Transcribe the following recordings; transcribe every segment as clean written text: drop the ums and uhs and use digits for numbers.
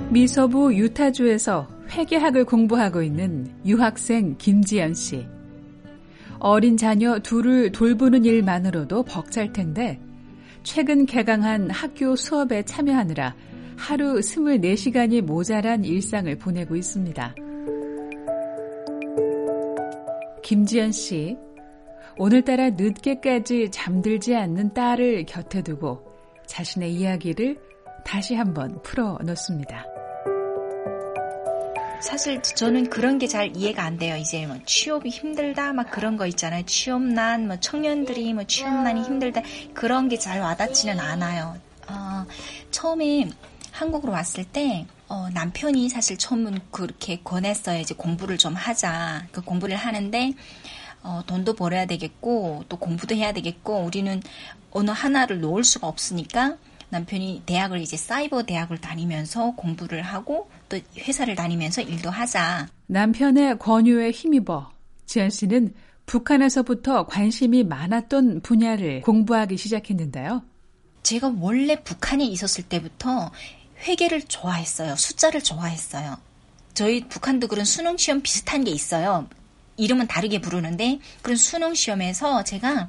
미서부 유타주에서 회계학을 공부하고 있는 유학생 김지연 씨. 어린 자녀 둘을 돌보는 일만으로도 벅찰 텐데 최근 개강한 학교 수업에 참여하느라 하루 24시간이 모자란 일상을 보내고 있습니다. 김지연 씨, 오늘따라 늦게까지 잠들지 않는 딸을 곁에 두고 자신의 이야기를 다시 한번 풀어놓습니다. 사실 저는 그런 게 잘 이해가 안 돼요. 이제 뭐 취업이 힘들다 막 그런 거 있잖아요. 취업난, 뭐 청년들이 뭐 취업난이 힘들다 그런 게 잘 와닿지는 않아요. 처음에 한국으로 왔을 때 남편이 사실 처음은 그렇게 권했어요. 이제 공부를 좀 하자. 그 공부를 하는데 돈도 벌어야 되겠고 또 공부도 해야 되겠고 우리는 어느 하나를 놓을 수가 없으니까 남편이 대학을 이제 사이버 대학을 다니면서 공부를 하고 또 회사를 다니면서 일도 하자. 남편의 권유에 힘입어 지연 씨는 북한에서부터 관심이 많았던 분야를 공부하기 시작했는데요. 제가 원래 북한에 있었을 때부터 회계를 좋아했어요. 숫자를 좋아했어요. 저희 북한도 그런 수능 시험 비슷한 게 있어요. 이름은 다르게 부르는데 그런 수능 시험에서 제가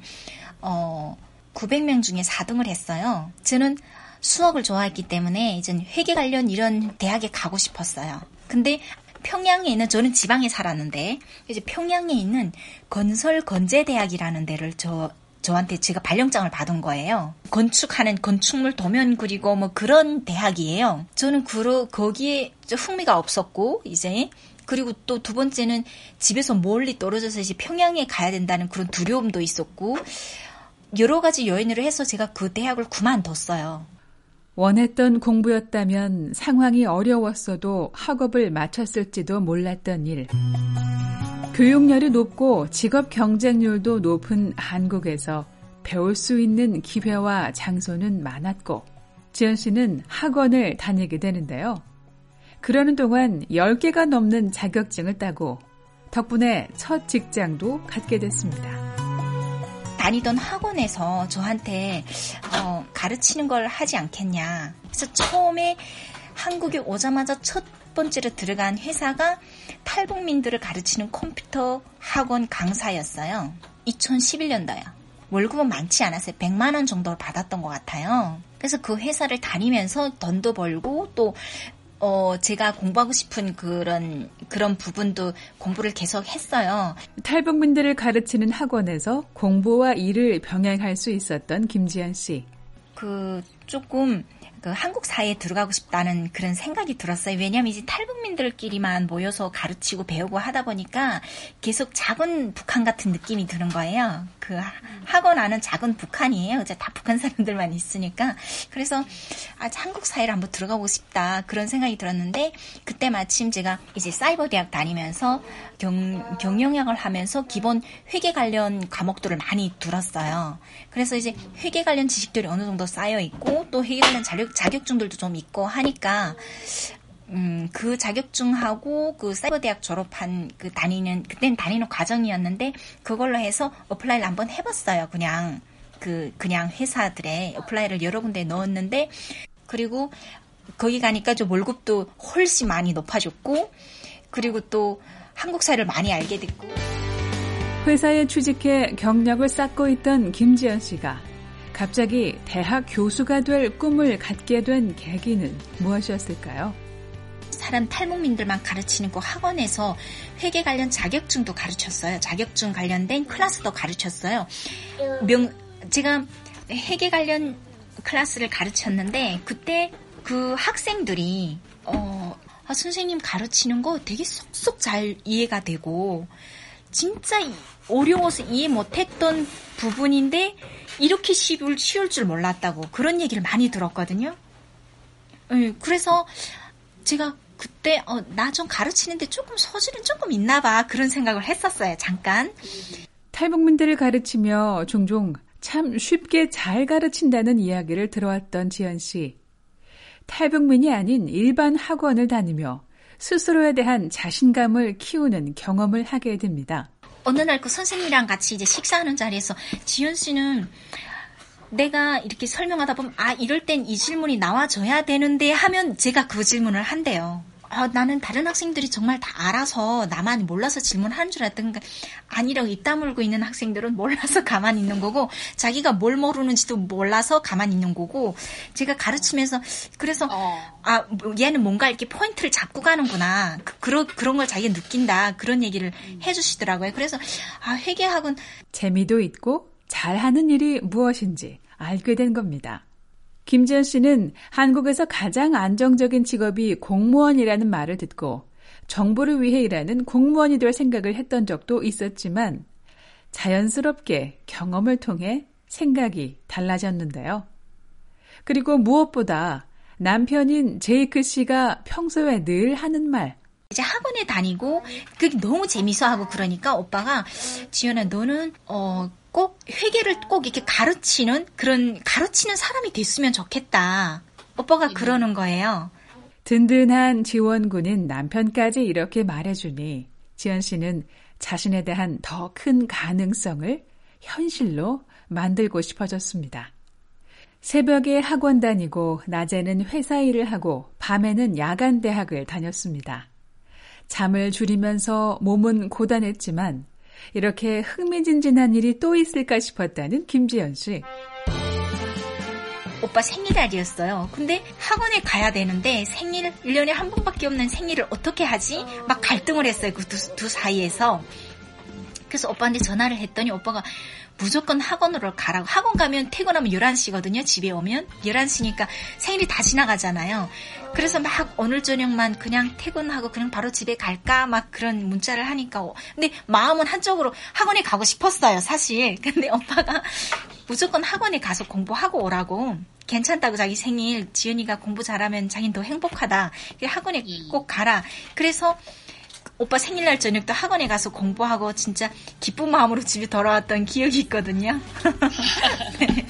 900명 중에 4등을 했어요. 저는 수학을 좋아했기 때문에 이제 회계 관련 이런 대학에 가고 싶었어요. 근데 평양에 있는, 저는 지방에 살았는데 이제 평양에 있는 건설건재대학이라는 데를 저한테 제가 발령장을 받은 거예요. 건축하는 건축물 도면 그리고 뭐 그런 대학이에요. 저는 거기에 흥미가 없었고 이제 그리고 또 두 번째는 집에서 멀리 떨어져서 이제 평양에 가야 된다는 그런 두려움도 있었고 여러 가지 요인으로 해서 제가 그 대학을 그만뒀어요. 원했던 공부였다면 상황이 어려웠어도 학업을 마쳤을지도 몰랐던 일. 교육열이 높고 직업 경쟁률도 높은 한국에서 배울 수 있는 기회와 장소는 많았고 지연 씨는 학원을 다니게 되는데요. 그러는 동안 10개가 넘는 자격증을 따고 덕분에 첫 직장도 갖게 됐습니다. 다니던 학원에서 저한테 가르치는 걸 하지 않겠냐. 그래서 처음에 한국에 오자마자 첫 번째로 들어간 회사가 탈북민들을 가르치는 컴퓨터 학원 강사였어요. 2011년도요. 월급은 많지 않았어요. 100만 원 정도를 받았던 것 같아요. 그래서 그 회사를 다니면서 돈도 벌고 또 제가 공부하고 싶은 그런 부분도 공부를 계속 했어요. 탈북민들을 가르치는 학원에서 공부와 일을 병행할 수 있었던 김지연 씨. 조금 한국 사회에 들어가고 싶다는 그런 생각이 들었어요. 왜냐하면 이제 탈북민들끼리만 모여서 가르치고 배우고 하다 보니까 계속 작은 북한 같은 느낌이 드는 거예요. 그 학원 안은 작은 북한이에요. 이제 다 북한 사람들만 있으니까. 그래서 한국 사회를 한번 들어가고 싶다 그런 생각이 들었는데 그때 마침 제가 이제 사이버 대학 다니면서 경영학을 하면서 기본 회계 관련 과목들을 많이 들었어요. 그래서 이제 회계 관련 지식들이 어느 정도 쌓여 있고 또 회계 관련 자격증들도 좀 있고 하니까 그 자격증하고 그 사이버 대학 졸업한 그때는 다니는 과정이었는데 그걸로 해서 어플라이를 한번 해봤어요. 그냥 회사들에 어플라이를 여러 군데 넣었는데 그리고 거기 가니까 좀 월급도 훨씬 많이 높아졌고 그리고 또 한국 사회를 많이 알게 됐고 회사에 취직해 경력을 쌓고 있던 김지연 씨가 갑자기 대학 교수가 될 꿈을 갖게 된 계기는 무엇이었을까요? 사람 탈북민들만 가르치는 그 학원에서 회계 관련 자격증도 가르쳤어요. 자격증 관련된 클래스도 가르쳤어요. 제가 회계 관련 클래스를 가르쳤는데 그때 그 학생들이 선생님 가르치는 거 되게 쏙쏙 잘 이해가 되고 진짜 어려워서 이해 못했던 부분인데 이렇게 쉬울 줄 몰랐다고 그런 얘기를 많이 들었거든요. 그래서 제가 그때 나 좀 가르치는데 조금 소질은 조금 있나 봐 그런 생각을 했었어요. 잠깐. 탈북민들을 가르치며 종종 참 쉽게 잘 가르친다는 이야기를 들어왔던 지연 씨. 탈북민이 아닌 일반 학원을 다니며 스스로에 대한 자신감을 키우는 경험을 하게 됩니다. 어느 날 그 선생님이랑 같이 이제 식사하는 자리에서 지연 씨는 내가 이렇게 설명하다 보면 이럴 땐 이 질문이 나와줘야 되는데 하면 제가 그 질문을 한대요. 나는 다른 학생들이 정말 다 알아서 나만 몰라서 질문하는 줄 알았던 게 아니라고 입 다물고 있는 학생들은 몰라서 가만히 있는 거고 자기가 뭘 모르는지도 몰라서 가만히 있는 거고 제가 가르치면서 그래서 얘는 뭔가 이렇게 포인트를 잡고 가는구나 그런 걸 자기가 느낀다 그런 얘기를 해주시더라고요. 그래서 회계학은 재미도 있고 잘하는 일이 무엇인지 알게 된 겁니다. 김지연 씨는 한국에서 가장 안정적인 직업이 공무원이라는 말을 듣고 정부를 위해 일하는 공무원이 될 생각을 했던 적도 있었지만 자연스럽게 경험을 통해 생각이 달라졌는데요. 그리고 무엇보다 남편인 제이크 씨가 평소에 늘 하는 말. 이제 학원에 다니고 그게 너무 재밌어하고 그러니까 오빠가 지연아 너는 꼭 회계를 꼭 이렇게 가르치는 사람이 됐으면 좋겠다. 오빠가 그러는 거예요. 든든한 지원군인 남편까지 이렇게 말해주니 지연 씨는 자신에 대한 더 큰 가능성을 현실로 만들고 싶어졌습니다. 새벽에 학원 다니고 낮에는 회사 일을 하고 밤에는 야간 대학을 다녔습니다. 잠을 줄이면서 몸은 고단했지만 이렇게 흥미진진한 일이 또 있을까 싶었다는 김지연 씨. 오빠 생일날이었어요. 근데 학원에 가야 되는데 1년에 한 번밖에 없는 생일을 어떻게 하지? 막 갈등을 했어요. 그 두 사이에서. 그래서 오빠한테 전화를 했더니 오빠가 무조건 학원으로 가라고. 학원 가면 퇴근하면 11시거든요. 집에 오면. 11시니까 생일이 다 지나가잖아요. 그래서 막 오늘 저녁만 그냥 퇴근하고 그냥 바로 집에 갈까? 막 그런 문자를 하니까. 근데 마음은 한쪽으로 학원에 가고 싶었어요. 사실. 근데 오빠가 무조건 학원에 가서 공부하고 오라고. 괜찮다고 자기 생일. 지연이가 공부 잘하면 자기는 더 행복하다. 학원에 꼭 가라. 그래서 오빠 생일날 저녁도 학원에 가서 공부하고 진짜 기쁜 마음으로 집에 돌아왔던 기억이 있거든요. 네.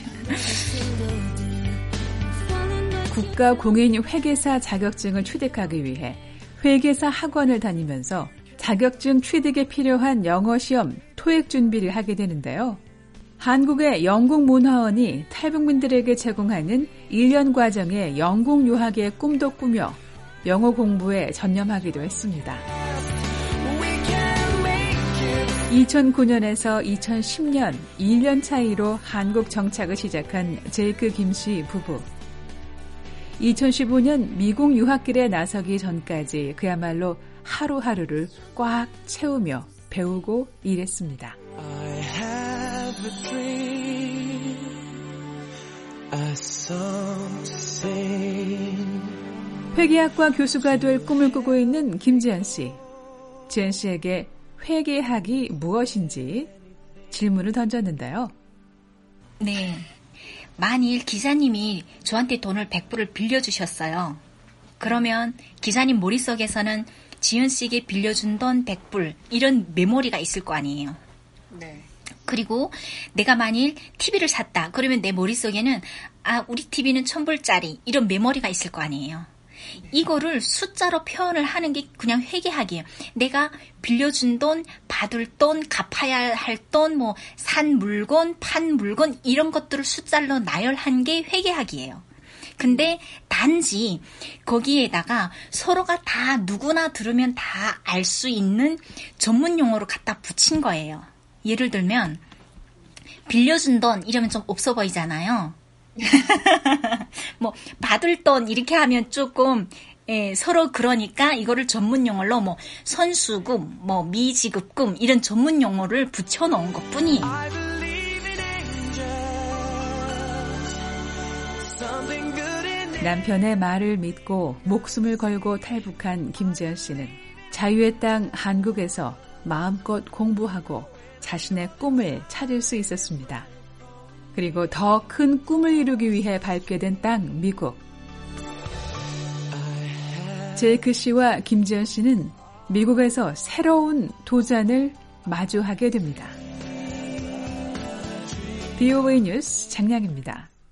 국가공인회계사 자격증을 취득하기 위해 회계사 학원을 다니면서 자격증 취득에 필요한 영어 시험, 토익 준비를 하게 되는데요. 한국의 영국문화원이 탈북민들에게 제공하는 1년 과정의 영국 유학의 꿈도 꾸며 영어 공부에 전념하기도 했습니다. 2009년에서 2010년 1년 차이로 한국 정착을 시작한 제이크 김씨 부부. 2015년 미국 유학길에 나서기 전까지 그야말로 하루하루를 꽉 채우며 배우고 일했습니다. I have a dream, a song to sing. 회계학과 교수가 될 꿈을 꾸고 있는 김지연 씨. 지연 씨에게 회계학이 무엇인지 질문을 던졌는데요. 네. 만일 기사님이 저한테 돈을 100불을 빌려주셨어요. 그러면 기사님 머릿속에서는 지연 씨에게 빌려준 돈 100불 이런 메모리가 있을 거 아니에요. 네. 그리고 내가 만일 TV를 샀다. 그러면 내 머릿속에는 우리 TV는 1000불짜리 이런 메모리가 있을 거 아니에요. 이거를 숫자로 표현을 하는 게 그냥 회계학이에요. 내가 빌려준 돈, 받을 돈, 갚아야 할 돈, 산 물건, 판 물건 이런 것들을 숫자로 나열한 게 회계학이에요. 근데 단지 거기에다가 서로가 다 누구나 들으면 다 알 수 있는 전문 용어로 갖다 붙인 거예요. 예를 들면 빌려준 돈 이러면 좀 없어 보이잖아요. 받을 돈 이렇게 하면 조금 서로 그러니까 이거를 전문 용어로 선수금, 미지급금 이런 전문 용어를 붙여놓은 것뿐이에요. 남편의 말을 믿고 목숨을 걸고 탈북한 김지연 씨는 자유의 땅 한국에서 마음껏 공부하고 자신의 꿈을 찾을 수 있었습니다. 그리고 더 큰 꿈을 이루기 위해 밟게 된 땅 미국. 제이크 씨와 김지연 씨는 미국에서 새로운 도전을 마주하게 됩니다. VOA 뉴스 장량입니다.